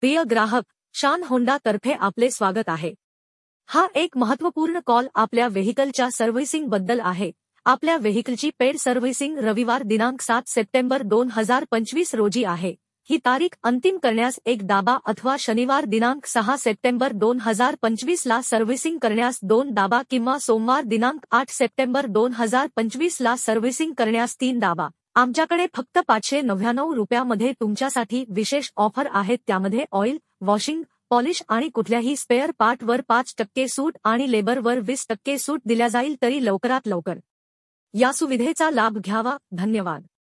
प्रिय ग्राहक, शान होंडा तर्फे आपले स्वागत आहे। हा एक महत्त्वपूर्ण कॉल आपल्या व्हेइकलच्या सर्व्हिसिंग बद्दल आहे। आपल्या व्हेइकलची पेड सर्व्हिसिंग रविवार दिनांक 7 सप्टेंबर 2025 रोजी आहे। ही तारीख अंतिम करण्यास एक दाबा अथवा शनिवार दिनांक 6 सप्टेंबर 2025 ला सर्व्हिसिंग करण्यास 2 दाबा किंवा सोमवार दिनांक 8 सप्टेंबर 2025 ला सर्व्हिसिंग करण्यास 3 दाबा। आमच्याकडे फक्त 599 रुपयामध्ये तुमच्यासाठी विशेष ऑफर आहेत, त्यामध्ये ऑइल, वॉशिंग, पॉलिश आणि कुठल्याही स्पेअर पार्टवर 5% सूट आणि लेबरवर 20% सूट दिल्या जाईल। तरी लवकरात लवकर या सुविधेचा लाभ घ्यावा। धन्यवाद।